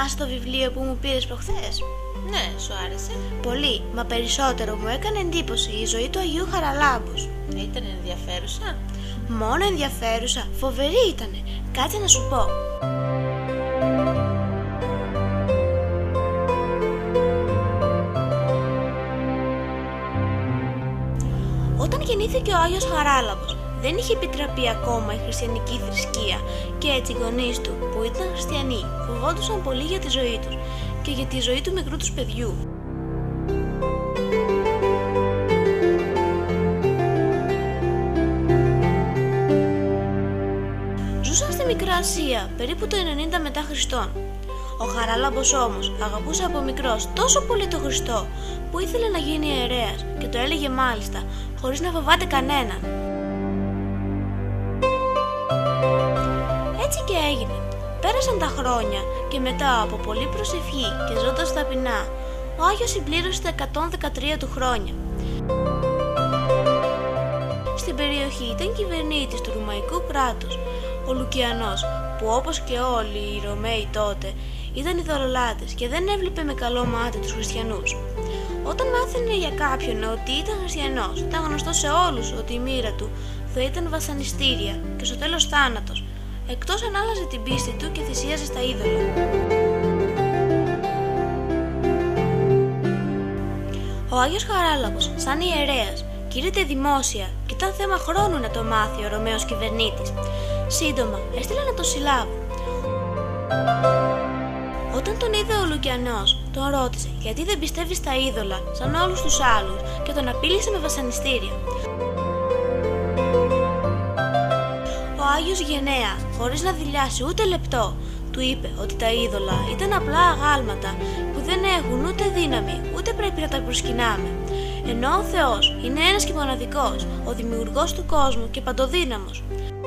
Θυμάσαι το βιβλίο που μου πήρες προχθές? Ναι, σου άρεσε? Πολύ, μα περισσότερο μου έκανε εντύπωση η ζωή του Αγίου Χαραλάμπους. Ήταν ενδιαφέρουσα? Μόνο ενδιαφέρουσα, φοβερή ήτανε. Κάτσε να σου πω. Όταν γεννήθηκε ο Άγιος Χαράλαμπος, δεν είχε επιτραπεί ακόμα η χριστιανική θρησκεία και έτσι οι γονείς του, που ήταν χριστιανοί, φοβόντουσαν πολύ για τη ζωή τους και για τη ζωή του μικρού τους παιδιού. Ζούσαν στη Μικρά Ασία, περίπου το 90 μετά Χριστόν. Ο Χαράλαμπος όμως αγαπούσε από μικρός τόσο πολύ τον Χριστό που ήθελε να γίνει ιερέας και το έλεγε μάλιστα χωρίς να φοβάται κανέναν. Έτσι και έγινε. Πέρασαν τα χρόνια και μετά από πολλή προσευχή και ζώντας ταπεινά, ο Άγιος συμπλήρωσε τα 113 του χρόνια. Στην περιοχή ήταν κυβερνήτης του Ρωμαϊκού κράτους ο Λουκιανός, που όπως και όλοι οι Ρωμαίοι τότε ήταν ειδωλολάτες και δεν έβλεπε με καλό μάτι τους χριστιανούς. Όταν μάθαινε για κάποιον ότι ήταν χριστιανός, ήταν γνωστό σε όλους ότι η μοίρα του θα ήταν βασανιστήρια και στο τέλος θάνατος, εκτός αν άλλαζε την πίστη του και θυσίαζε στα είδωλα. Ο Άγιος Χαράλαμπος, σαν ιερέας, κηρύττεται δημόσια και ήταν θέμα χρόνου να το μάθει ο Ρωμαίος κυβερνήτης. Σύντομα έστειλε να το συλλάβουν. Όταν τον είδε ο Λουκιανός, τον ρώτησε γιατί δεν πιστεύει στα είδωλα σαν όλους τους άλλους και τον απείλησε με βασανιστήρια. Ο Άγιος γενναία, χωρίς να δειλιάσει ούτε λεπτό, του είπε ότι τα είδωλα ήταν απλά αγάλματα που δεν έχουν ούτε δύναμη, ούτε πρέπει να τα προσκυνάμε. Ενώ ο Θεός είναι ένας και μοναδικός, ο δημιουργός του κόσμου και παντοδύναμος.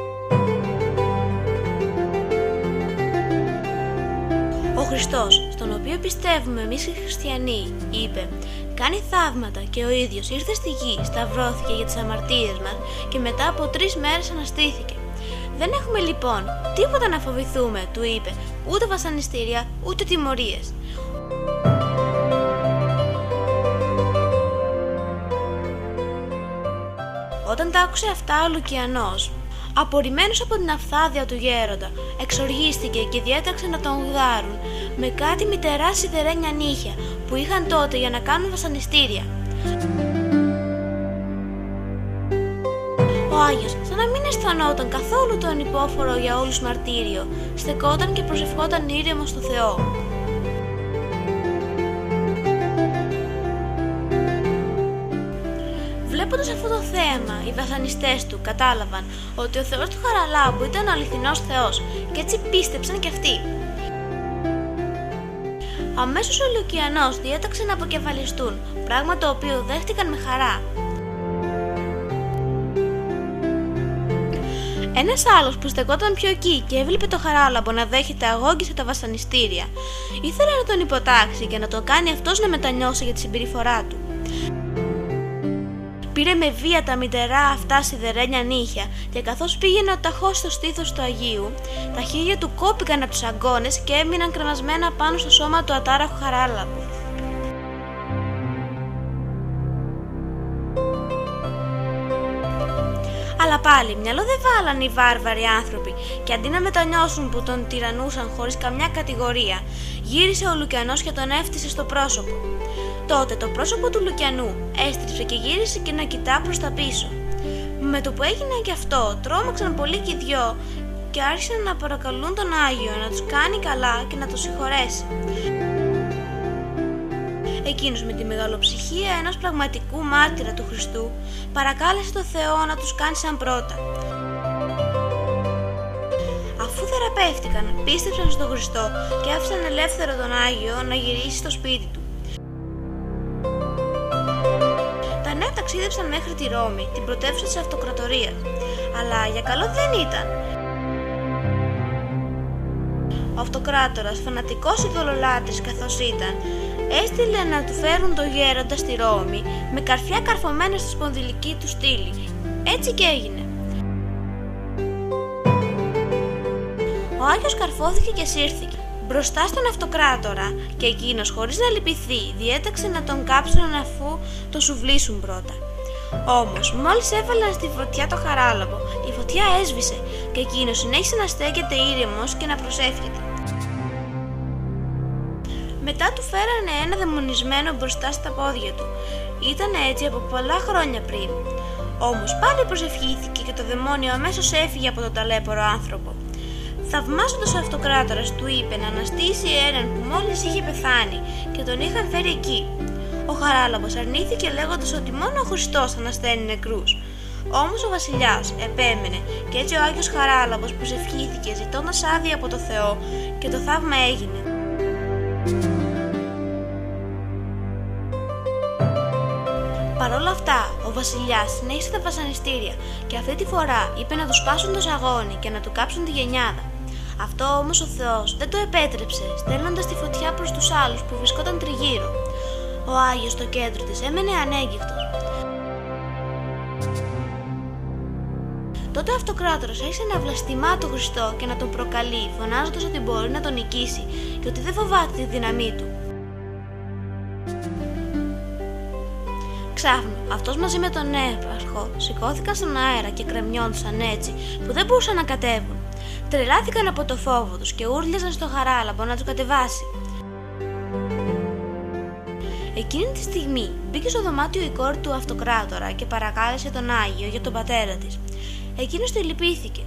Ο Χριστός, στον οποίο πιστεύουμε εμείς οι χριστιανοί, είπε, κάνει θαύματα και ο ίδιος ήρθε στη γη, σταυρώθηκε για τις αμαρτίες μας και μετά από 3 μέρες αναστήθηκε. Δεν έχουμε λοιπόν τίποτα να φοβηθούμε, του είπε, ούτε βασανιστήρια, ούτε τιμωρίες. Όταν τα άκουσε αυτά ο Λουκιανός, απορριμμένος από την αφθάδεια του γέροντα, εξοργίστηκε και διέταξε να τον γδάρουν με κάτι μητερά σιδερένια νύχια που είχαν τότε για να κάνουν βασανιστήρια. Ο Άγιος, σαν να μην αισθανόταν καθόλου το ανυπόφορο για όλους μαρτύριο, στεκόταν και προσευχόταν ήρεμο στο Θεό. Βλέποντας αυτό το θέαμα, οι βασανιστές του κατάλαβαν ότι ο Θεός του Χαραλάμπου ήταν ο αληθινός Θεός και έτσι πίστεψαν κι αυτοί. Αμέσως ο Λουκιανός διέταξε να αποκεφαλιστούν, πράγμα το οποίο δέχτηκαν με χαρά. Ένας άλλος που στεκόταν πιο εκεί και έβλεπε το Χαράλαμπο να δέχεται αγόγγιση τα βασανιστήρια, ήθελε να τον υποτάξει και να τον κάνει αυτός να μετανιώσει για τη συμπεριφορά του. Πήρε με βία τα μητερά αυτά σιδερένια νύχια και καθώς πήγαινε ο ταχώς στο στήθος του Αγίου, τα χείλια του κόπηκαν από τους αγκώνες και έμειναν κρεμασμένα πάνω στο σώμα του ατάραχου Χαράλαμπου. Αλλά πάλι μυαλό δεν βάλαν οι βάρβαροι άνθρωποι και αντί να μετανιώσουν που τον τυραννούσαν χωρίς καμιά κατηγορία, γύρισε ο Λουκιανός και τον έφτιασε στο πρόσωπο. Τότε το πρόσωπο του Λουκιανού έστριψε και γύρισε και να κοιτά προς τα πίσω. Με το που έγινε και αυτό, τρόμαξαν πολύ και οι δυο και άρχισαν να παρακαλούν τον Άγιο να τους κάνει καλά και να τους συγχωρέσει. Εκείνος με τη μεγαλοψυχία ενός πραγματικού μάρτυρα του Χριστού παρακάλεσε τον Θεό να τους κάνει σαν πρώτα. Αφού θεραπεύτηκαν, πίστεψαν στον Χριστό και άφησαν ελεύθερο τον Άγιο να γυρίσει στο σπίτι του. Τα νέα ταξίδεψαν μέχρι τη Ρώμη, την πρωτεύουσα της αυτοκρατορίας, αλλά για καλό δεν ήταν. Ο αυτοκράτορας, φανατικός ειδωλολάτρης καθώς ήταν, έστειλε να του φέρουν το γέροντα στη Ρώμη με καρφιά καρφωμένα στη σπονδυλική του στήλη. Έτσι και έγινε. Ο Άγιος καρφώθηκε και σύρθηκε. μπροστά στον αυτοκράτορα και εκείνος, χωρίς να λυπηθεί, διέταξε να τον κάψουν αφού τον σουβλήσουν πρώτα. Όμως, μόλις έβαλαν στη φωτιά το χαράλαμπο, η φωτιά έσβησε και εκείνος συνέχισε να στέκεται ήρεμος και να προσεύχεται. Μετά του φέρανε ένα δαιμονισμένο μπροστά στα πόδια του. Ήταν έτσι από πολλά χρόνια πριν. Όμως πάλι προσευχήθηκε και το δαιμόνιο αμέσως έφυγε από τον ταλέπορο άνθρωπο. Θαυμάζοντας ο αυτοκράτορας του είπε να αναστήσει έναν που μόλις είχε πεθάνει και τον είχαν φέρει εκεί. Ο Χαράλαμπος αρνήθηκε λέγοντας ότι μόνο ο Χριστός ανασταίνει νεκρούς. Όμως ο βασιλιάς επέμενε και έτσι ο Άγιος Χαράλαμπος προσευχήθηκε ζητώντας άδεια από το Θεό και το θαύμα έγινε. Παρ' όλα αυτά, ο βασιλιάς συνέχισε τα βασανιστήρια και αυτή τη φορά είπε να του σπάσουν το σαγόνι και να του κάψουν τη γενιάδα. Αυτό όμως ο Θεός δεν το επέτρεψε, στέλνοντας τη φωτιά προς τους άλλους που βρισκόταν τριγύρω. Ο Άγιος στο κέντρο της έμενε ανέγκυχτος. Τότε ο αυτοκράτορας άρχισε να βλαστημά τον Χριστό και να τον προκαλεί, φωνάζοντας ότι μπορεί να τον νικήσει και ότι δεν φοβάται τη δύναμή του. Ξάφνου, αυτός μαζί με τον έπαρχο σηκώθηκαν στον αέρα και κρεμιόντουσαν έτσι που δεν μπορούσαν να κατέβουν. Τρελάθηκαν από το φόβο τους και ούρλιαζαν στο Χαράλαμπο να τους κατεβάσει. Εκείνη τη στιγμή μπήκε στο δωμάτιο η κόρη του αυτοκράτορα και παρακάλεσε τον Άγιο για τον πατέρα της. Εκείνος τη λυπήθηκε.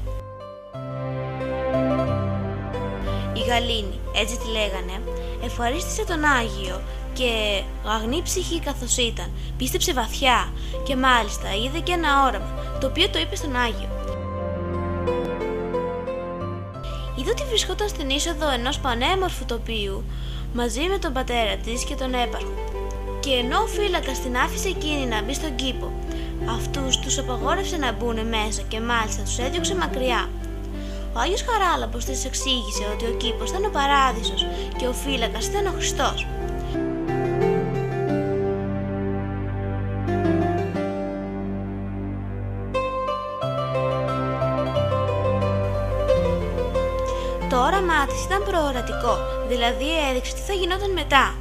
Η Γαλήνη, έτσι τη λέγανε, ευχαρίστησε τον Άγιο και αγνή ψυχή καθώς ήταν, πίστεψε βαθιά και μάλιστα είδε και ένα όραμα, το οποίο το είπε στον Άγιο. Είδε ότι βρισκόταν στην είσοδο ενός πανέμορφου τοπίου μαζί με τον πατέρα της και τον έπαρχο. Και ενώ ο φύλακας την άφησε εκείνη να μπει στον κήπο, αυτούς τους απαγόρευσε να μπουν μέσα και μάλιστα τους έδιωξε μακριά. Ο Άγιος Χαράλαμπος της εξήγησε ότι ο κήπος ήταν ο παράδεισος και ο φύλακας ήταν ο Χριστός. Το όραμά της ήταν προορατικό, δηλαδή έδειξε τι θα γινόταν μετά.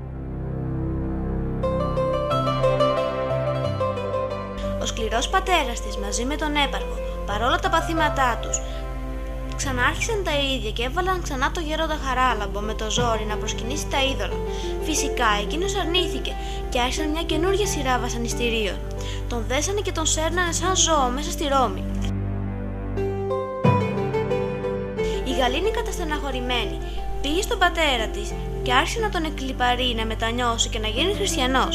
Ο σκληρός πατέρας της μαζί με τον έπαρχο, παρόλα τα παθήματά τους, ξανάρχισαν τα ίδια και έβαλαν ξανά το γέροντα Χαράλαμπο με το ζόρι να προσκυνήσει τα είδωλα. Φυσικά εκείνος αρνήθηκε και άρχισαν μια καινούργια σειρά βασανιστήριων. Τον δέσανε και τον σέρνανε σαν ζώο μέσα στη Ρώμη. Η Γαλήνη, καταστεναχωρημένη, πήγε στον πατέρα της και άρχισε να τον εκλιπαρεί να μετανιώσει και να γίνει χριστιανός.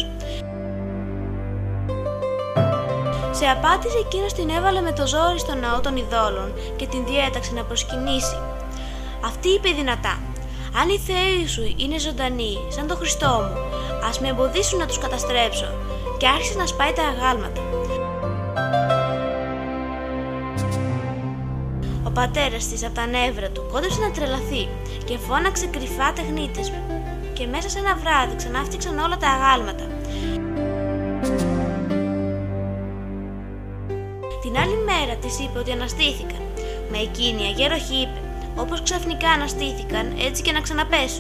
Σε απάτηση εκείνος την έβαλε με το ζόρι στο ναό των ειδόλων και την διέταξε να προσκυνήσει. Αυτή είπε δυνατά: «Αν οι θεοί σου είναι ζωντανοί σαν τον Χριστό μου, ας με εμποδίσουν να τους καταστρέψω», και άρχισε να σπάει τα αγάλματα. Ο πατέρας της από τα νεύρα του κόντεψε να τρελαθεί και φώναξε κρυφά τεχνίτες και μέσα σε ένα βράδυ ξανά φτιάξαν όλα τα αγάλματα. Την άλλη μέρα της είπε ότι αναστήθηκαν. Μα εκείνη αγέροχη είπε: «Όπως ξαφνικά αναστήθηκαν, έτσι και να ξαναπέσουν».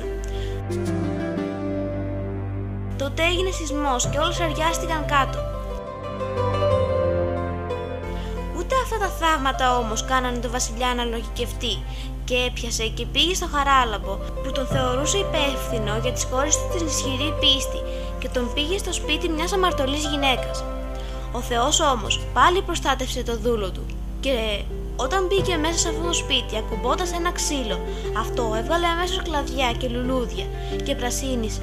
Τότε έγινε σεισμός και όλοι σαριάστηκαν κάτω. Ούτε αυτά τα θαύματα όμως κάνανε τον βασιλιά να λογικευτεί και έπιασε και πήγε στο Χαράλαμπο που τον θεωρούσε υπεύθυνο για τις κόρες του την ισχυρή πίστη και τον πήγε στο σπίτι μιας αμαρτωλής γυναίκας. Ο Θεός όμως πάλι προστάτευσε το δούλο του και όταν μπήκε μέσα σε αυτό το σπίτι ακουμπώντας ένα ξύλο, αυτό έβγαλε αμέσως κλαδιά και λουλούδια και πρασίνισε.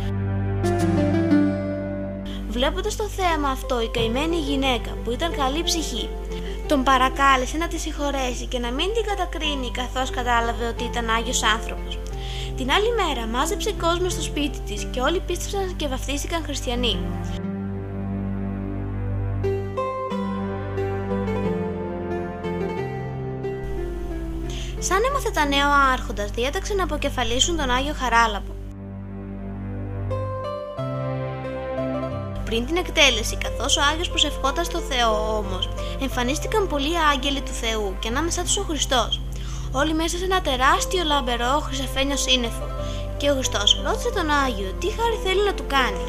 Βλέποντας το θέαμα αυτό, η καημένη γυναίκα που ήταν καλή ψυχή τον παρακάλεσε να τη συγχωρέσει και να μην την κατακρίνει καθώς κατάλαβε ότι ήταν Άγιος άνθρωπος. Την άλλη μέρα μάζεψε κόσμο στο σπίτι της και όλοι πίστεψαν και βαφτίστηκαν χριστιανοί. Σαν έμαθε τα νέα ο άρχοντας, διέταξε να αποκεφαλίσουν τον Άγιο Χαράλαμπο. Πριν την εκτέλεση, καθώς ο Άγιος προσευχόταν στο Θεό όμως, εμφανίστηκαν πολλοί άγγελοι του Θεού και ανάμεσά τους ο Χριστός. όλοι μέσα σε ένα τεράστιο λαμπερό χρυσαφένιο σύννεφο, και ο Χριστός ρώτησε τον Άγιο τι χάρη θέλει να του κάνει.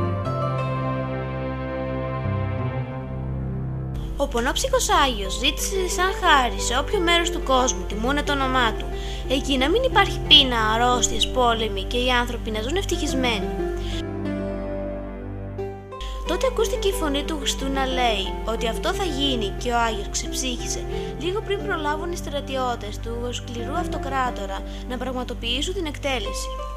Ο πονόψυχος Άγιος ζήτησε σαν χάρη σε όποιο μέρος του κόσμου τιμούνε το όνομά του, εκεί να μην υπάρχει πείνα, αρρώστιες, πόλεμοι και οι άνθρωποι να ζουν ευτυχισμένοι. Τότε ακούστηκε η φωνή του Χριστού να λέει ότι αυτό θα γίνει και ο Άγιος ξεψύχησε λίγο πριν προλάβουν οι στρατιώτες του σκληρού αυτοκράτορα να πραγματοποιήσουν την εκτέλεση.